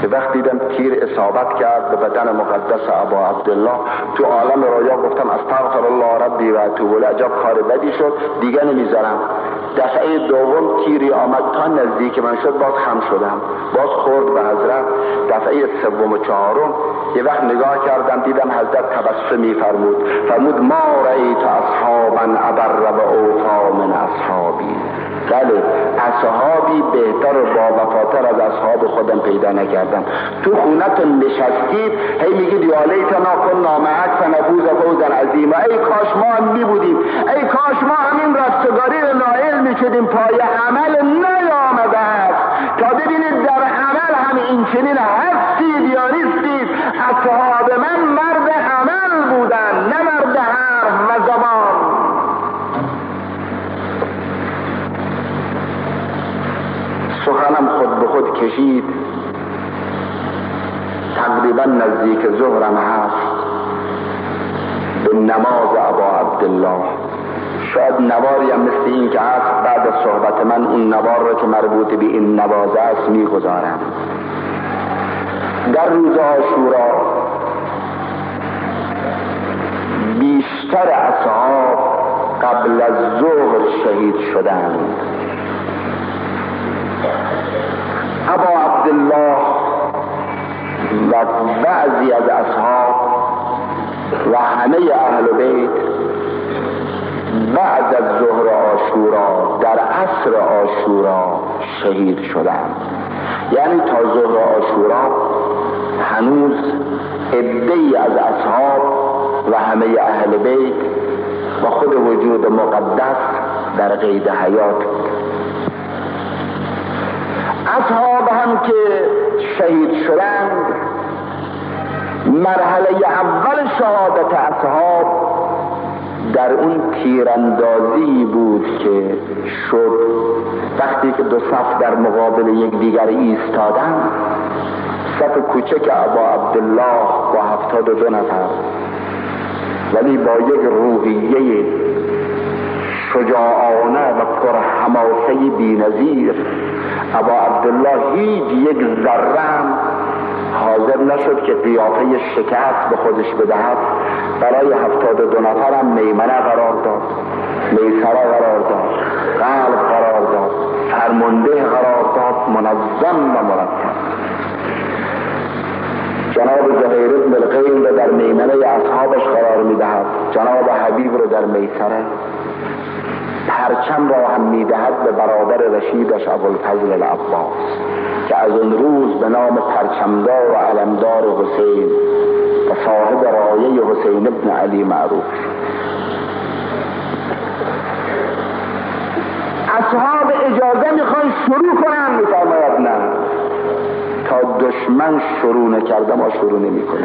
که وقتی دیدم تیر اصابت کرد به بدن مقدس ابا عبدالله، تو عالم رویا گفتم استغفر الله ربی و اتوب الیه، عجب کار بدی شد، دیگه نمیذارم. دفعه دوم تیری آمد تا نزدیک من شد، باز خم شدم، باز خورد به حضرت. دفعه سوم و چهارم یه وقت نگاه کردم دیدم حضرت تبسمی فرمود ما رأیت اصحابا ابر و اوفا من اصحابی. بله، اصحابی بهتر و با وفاتر از اصحاب خودم پیدا نکردم. تو خونتون نشستید هی میگید یا لیتنا کنا معک فنفوز فوزا عظیما، ای کاش ما هم میبودیم، ای کاش ما همین رستگاری رو نائل میشدیم. پای عمل نیامده است تا ببینید در عمل هم این چنین هستید یا نیستید. اصحاب من مرد عمل بودن، نه مرد حرف و زبان. سخنم خود به خود کشید، تقریبا نزدیک ظهرم هست، به نماز ابا عبدالله. شاید نواری هم مثل این که هست بعد از صحبت من اون نوار رو که مربوط به این نواز است میگذارم. در روز عاشورا بیشتر اصحاب قبل از ظهر شهید شدند. ابا عبدالله و بعضی از اصحاب و همه اهل بیت بعد از ظهر عاشورا در عصر عاشورا شهید شدند. یعنی تا ظهر عاشورا هنوز عده‌ای از اصحاب و همه اهل بیت و خود وجود مقدس در قید حیات بود. اصحاب هم که شهید شدند، مرحله اول شهادت اصحاب در اون تیراندازی بود که شد وقتی که دو صف در مقابل یکدیگر ایستادن. صف کوچک ابا عبدالله با 72 نفر، ولی با یک روحیه شجاعانه و پرحماسه بی‌نظیر. ابا عبدالله هیچ یک ذره حاضر نشد که قیافه شکست به خودش بدهد. برای 72 نفرم میمنه قرار داد، میسره قرار داد، قلب قرار داد، فرمانده قرار داد، منظم و مرتب. جناب زهیر بن القیم رو در میمنه اصحابش قرار میدهد، جناب حبیب رو در میسره، پرچم را هم میدهد به برادر رشیدش ابوالفضل العباس که از اون روز به نام پرچمدار و علمدار حسین و صاحب رایه حسین ابن علی معروف. اصحاب اجازه میخوان شروع کنن، میفرماید نه، تا دشمن شروع نکرده ما شروع نمی کنیم.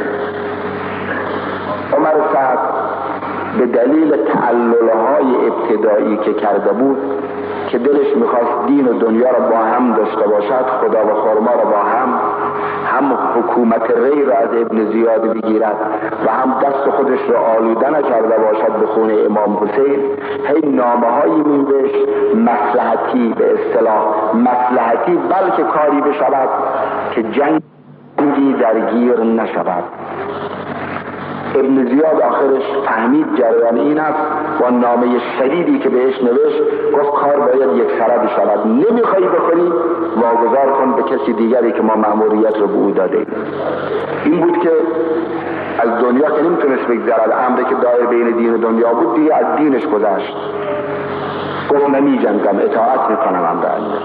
عمر سعد به دلیل تعللهای ابتدایی که کرده بود که دلش میخواست دین و دنیا را با هم داشته باشد، خدا و خرما را با هم حکومت ری را از ابن زیاد بگیرد و هم دست خودش را آلوده نکرده باشد به خون امام حسین، هی نامه هایی می‌نوشت مصلحتی، به اصطلاح مصلحتی، بلکه کاری بشود که جنگی درگیر نشود. ابن زیاد آخرش فهمید جریان این است، با نامه شدیدی که بهش نوشت گفت کار باید یک سره بشود، نمیخوای بخوری واگذار کن به کسی دیگری که ما مأموریت رو به او داده. این بود که از دنیا که نمیتونست بگذرد، امری که دایر بین دین و دنیا بود دیگه از دینش گذشت. گفت نمی جنگم، اطاعت میکنم امر الله.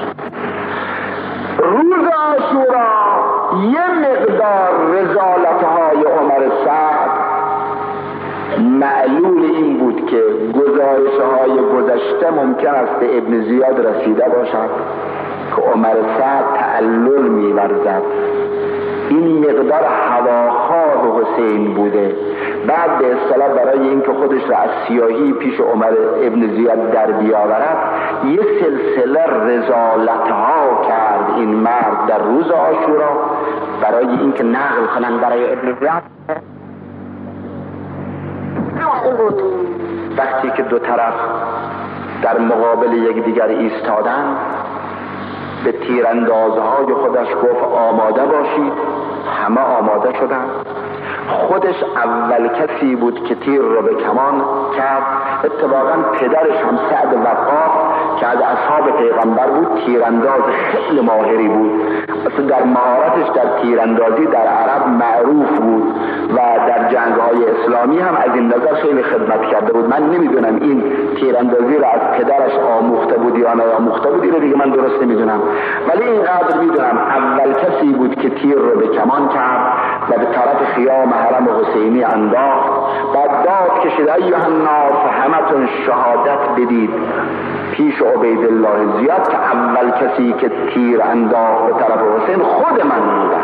روز عاشورا یه مقدار رذالت‌های عمر سعد معلول این بود که گزارش‌های گذشته ممکن است به ابن زیاد رسیده باشد که عمر سعد تعلل می‌ورزد. این مقدار هواخواه حسین بوده. بعد به اصطلاح برای اینکه خودش را از سیاهی پیش عمر ابن زیاد در بیاورد یه سلسله رذالت‌ها کرد این مرد در روز عاشورا برای اینکه نقل کنن برای ابن زیاد. این بود وقتی که دو طرف در مقابل یکدیگر ایستادن، به تیراندازهای خودش گفت آماده باشید. همه آماده شدن. خودش اول کسی بود که تیر رو به کمان کرد. اتفاقا پدرش هم سعد وقاص که از اصحاب پیغمبر بود تیرانداز خیلی ماهری بود. اصلا در مهارتش در تیراندازی در عرب معروف بود و در جنگ‌های اسلامی هم از این نظر خیلی خدمت کرده بود. من نمیدونم این تیراندازی رو از پدرش آموخته بود یا نیاموخته بود، اینو دیگه من درست نمیدونم، ولی اینقدر میدونم اول کسی بود که تیر رو به کمان کرد و به طرف خیام حرم حسینی انداخت. بعد داد کشید ایها الناس همتون شهادت بدید پیش عبیدالله زیاد که اول کسی که تیر انداخت به طرف حسین خود من بودم.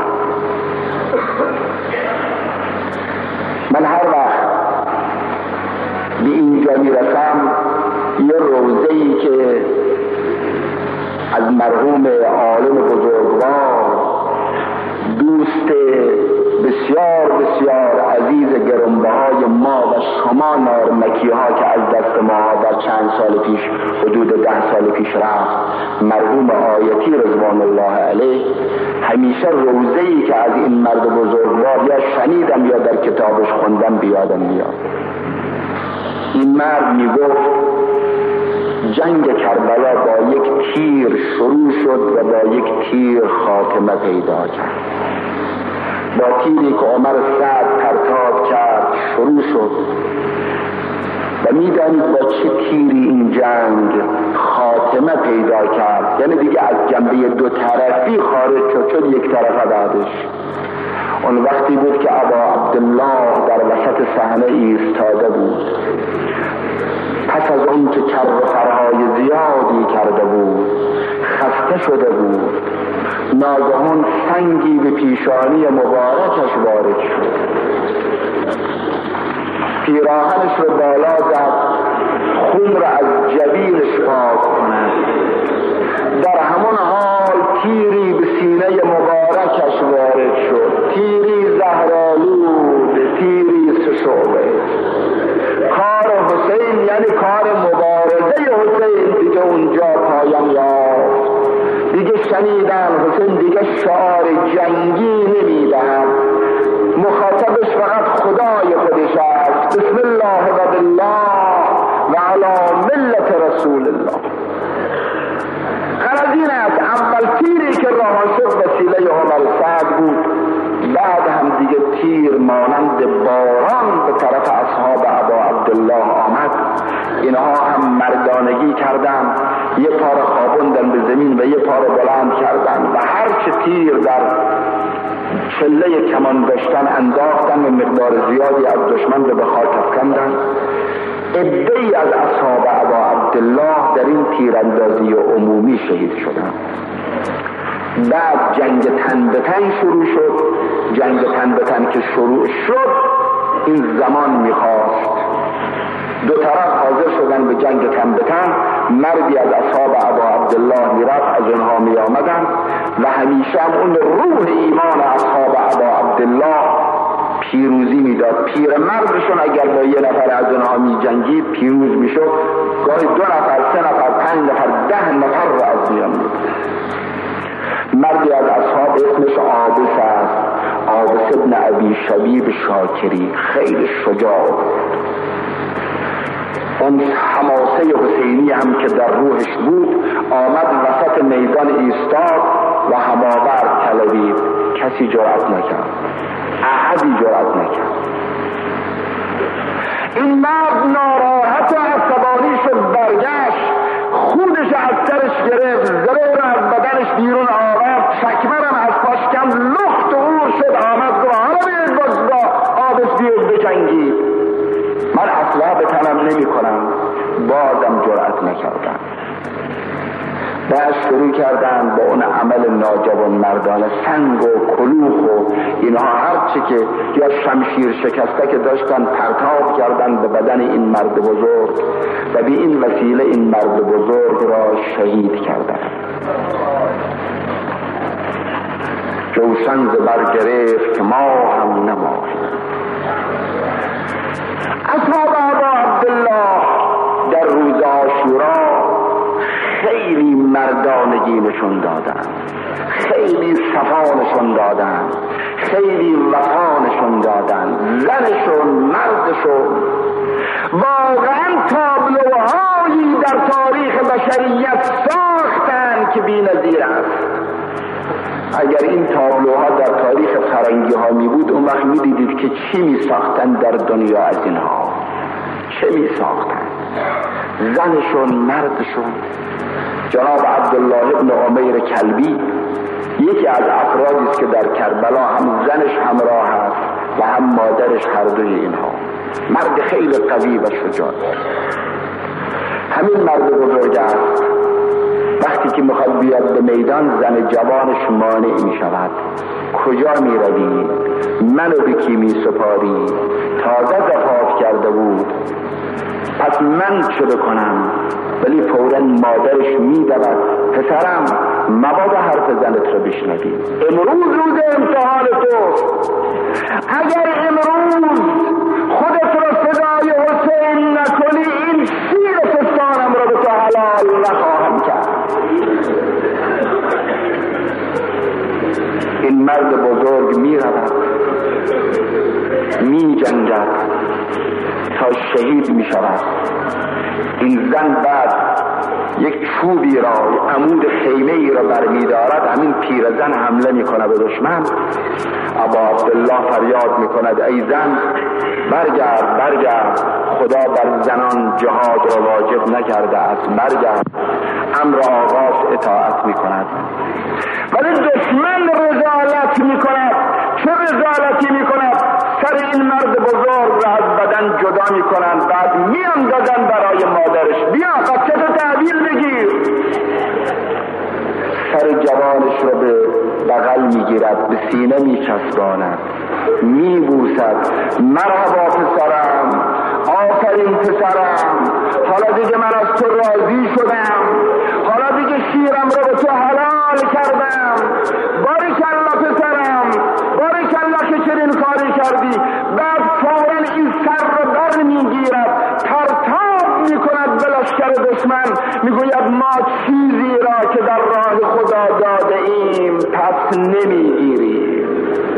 من هر وقت به اینجا میرسم یه روضه‌ای که از مرحوم عالم بزرگوار دوست بسیار بسیار عزیز گرانبهای ما و شما نارمکی ها که از دست ما در چند سال پیش حدود 10 سال پیش رفت، مرحوم آیتی رضوان الله علیه، همیشه روضه‌ای که از این مرد بزرگوار یا شنیدم یا در کتابش خوندم بیادم میاد. این مرد میگفت جنگ کربلا با یک تیر شروع شد و با یک تیر خاتمه پیدا کرد. با تیری که عمر سعد پرتاب کرد شروع شد و میدانید با چه تیری این جنگ خاتمه پیدا کرد، یعنی دیگه از جنبه دو طرفی خارج شد یک طرفه بعدش. اون وقتی بود که ابا عبدالله در وسط صحنه ایستاده بود، پس از اون که کر و فرهای زیادی کرده بود، خسته شده بود، ناگهان سنگی به پیشانی مبارکش وارد شد. پیراهنش رو بالا زد خون را از جبینش پاک کند. در همون حال تیری به سینه مبارکش وارد شد، تیری زهرآلود، تیری سشعبه. کار حسین یعنی کار مبارزه حسین دیگه اونجا پایان یافت. دیگه شنیدن حسین دیگه شعار جنگی نمیدهد، مخاطبش فقط خدای خودش است. بسم الله و بالله و علی ملت رسول الله. غرض این است اول تیری که راه شد وسیله عمر سعد بود، بعد هم دیگه تیر مانند باران به طرف اصحاب ابا عبدالله آمد. اینها هم مردانگی کردن، یه پا را خوابوندن به زمین و یه پا را بلند کردن و هر چه تیر در چله کمان داشتن انداختن و مقدار زیادی از دشمن رو به خاک افکندن. عده‌ای از اصحاب ابا عبدالله در این تیراندازی عمومی شهید شدند. بعد جنگ تن به تن شروع شد. جنگ تن به تن که شروع شد این زمان میخواست. دو طرف حاضر شدن به جنگ تن به تن. مردی از اصحاب ابا عبدالله میرفت، از اونها می آمدن و همیشه هم اون روح ایمان اصحاب ابا عبدالله پیروزی میداد. پیر مردشون اگر با یه نفر از اونها می جنگید پیروز میشد، گاهی 2 نفر، 3 نفر، 5 نفر، 10 نفر رو از میان میداد. مردی از اصحاب اسمش عابس است، عابس ابن ابی شبیب شاکری، خیلی شجاع. اون حماسه حسینی هم که در روحش بود آمد وسط میدان ایستاد و هماورد طلبید. کسی جرأت نکرد، احدی جرأت نکرد. این مرد ناراحت و عصبانی شد، برگشت، خونش از سرش گرفت، زره را از بدنش بیرون آورد، چکمه را از پاش کند، لخت و اور شد. آمد گفت حالا بیاید با عابس بیاید بجنگید. من اصلا به تنم نمی کنم. بازم جرأت نکردم. بعد شروع کردن با اون عمل ناجوان مردانه، سنگ و کلوخ و اینها هرچی که یا شمشیر شکسته که داشتن پرتاب کردن به بدن این مرد بزرگ و به این وسیله این مرد بزرگ را شهید کردن. جوشن زبر گرفت که ما هم نماییم. اصحاب ابا عبدالله در روز عاشورا خیلی مردانگی پاکبازی نشون دادن، خیلی صفا نشون دادن، خیلی وفا نشون دادن، زنشون مردشون. واقعا تابلوهایی در تاریخ بشریت ساختن که بی نظیر است. اگر این تابلوها در تاریخ فرنگی ها می بود، اون وقت می دیدید که چی می ساختن در دنیا از اینها، چه می ساختن، زنشون مردشون. جناب عبدالله ابن عمیر کلبی یکی از افرادی است که در کربلا هم زنش همراه است و هم مادرش، هر دوی اینها. مرد خیلی قوی و شجاع. همین مرد بزرگ است وقتی که میخواد بیاد به میدان، زن جوانش مانع می شود. کجا می روی؟ منو به کی می سپاری؟ تازه وفات کرده بود، پس من چه بکنم؟ ولی فوراً مادرش می دود: پسرم مبادا حرف زنت رو بشنوی، امروز روز امتحان تو. اگر امروز خودت رو فدای حسین نکنی، این سیر پستانم رو به تو حلال نخواهم کرد. این مرد بزرگ می رود، می جنگد تا شهید می شود. این زن بعد یک چوبی را، عمود خیمه ای را برمی دارد، همین پیرزن حمله می کنه به دشمن. ابا عبدالله فریاد می کند: ای زن برگرد، برگرد، خدا بر زنان جهاد را واجب نکرده است، برگرد. امر آقاش اطاعت می کند، ولی دشمن رضالت می کند. چه رضالتی می کند؟ سر این مرد بزرگ را از بدن جدا می کنند، بعد می اندازند برای مادرش: بیا بچه تحویل بگیر. سر جوانش را به بغل می گیرد، به سینه می چسباند، می بوسد: مرحبا پسرم، آفرین پسرم، حالا دیگه من از تو راضی شدم، حالا دیگه شیرم رو به تو حلال کردم، باریکالله پسرم، باریکالله که چنین کاری کردی. بعد فوراً این سر رو بر میگیرد، پرتاب میکند به لشکر دشمن، میگوید: ما چیزی را که در راه خدا داده ایم پس نمیگیریم.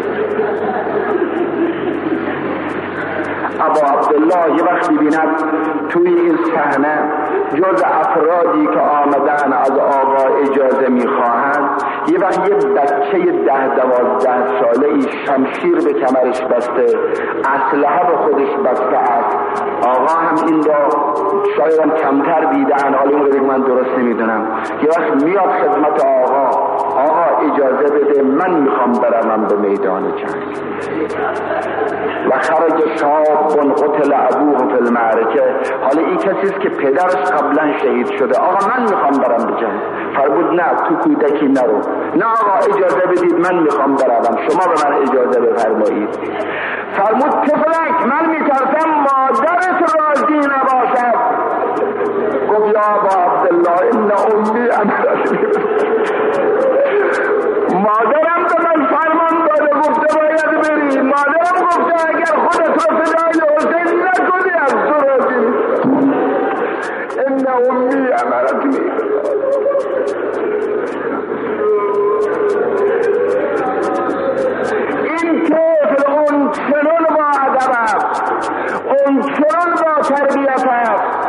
ابا عبدالله یه وقتی بیند توی این صحنه جز افرادی که آمدن از آقا اجازه میخواهند، یه وقت یه بچه 10-12 ساله ای شمشیر به کمرش بسته، اسلحه به خودش بسته است. آقا هم این را شاید کمتر دیدن، حالا این رو من درست نمیدونم. یه وقت میاد خدمت آقا: آقا اجازه بده، من میخوام بروم به میدان جنگ. و خرج شاب قتل ابوه فی المعرکه. حالا این کسیست که پدرش قبلا شهید شده. آقا من میخوام برم به جنگ. فرمود: نه، تو کودکی نرو. نه آقا اجازه بدید، من میخوام بروم، شما به من اجازه بفرمایید. فرمود: طفلک، من میترسم مادرت راضی نباشد. گفت: یا ابا عبدالله ان امی امرتنی. مادرم به من فرمان داده، گفته باید بری. مادرم گفته اگر خودت رو فدای حسین نکنی از تو راضی نیست. ان امی امرتنی. این طفل اون چنان با ادب است، اون چنان با تربیت است،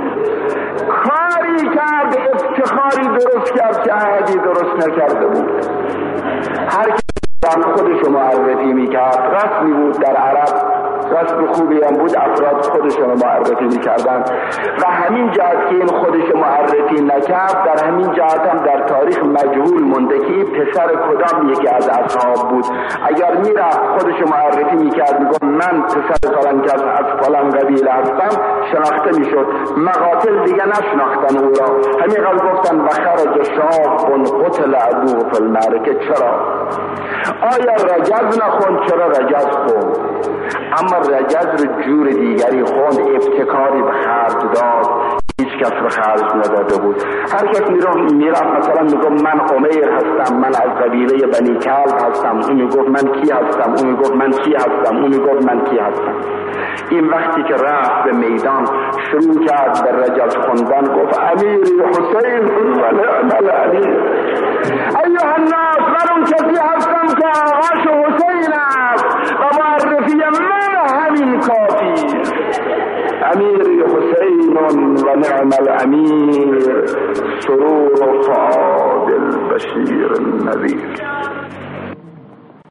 کاری کرد، افتخاری درست کرد که احدی درست نکرده بود. هر کسی خودشو معرفی میکرد، رسمی بود در عرب، رسم خوبی هم بود، افراد خودشون معرفی میکردن. و همین جهت که این خودش معرفی نکرد، در همین جهت هم در تاریخ مجهول مونده که پسر کدام یکی از اصحاب بود. اگر میرفت خودش معرفی میکرد، میگفت من پسر فلان کس از فلان قبیله هستم، شناخته میشد. مقاتل دیگه نشناختن او را، همین قال گفتن: و خرج شاب قتل ابوه فی المعرکه. چرا؟ آیا رجز نخوند؟ چرا رجز خوند، اما رجز رو جور دیگری خوند، ابتکاری به خرج داد. هیچ کس رو خرج نداده بود. هر کس میرفت مثلا میگفت من عمیر هستم، من از قبیله بنی کلب هستم، اون میگفت من کی هستم، اون میگفت من کی هستم، اون میگفت من کی هستم. این وقتی که رفت به میدان شروع کرد به رجز خوندن، گفت امیری حسین و نعم الامیر. ایها الناس، من اون کسی هستم که آقاش حسین است و معرفی من همین کافی. امیری حسین و نعم الامیر، سرور فؤاد البشیر النذیر.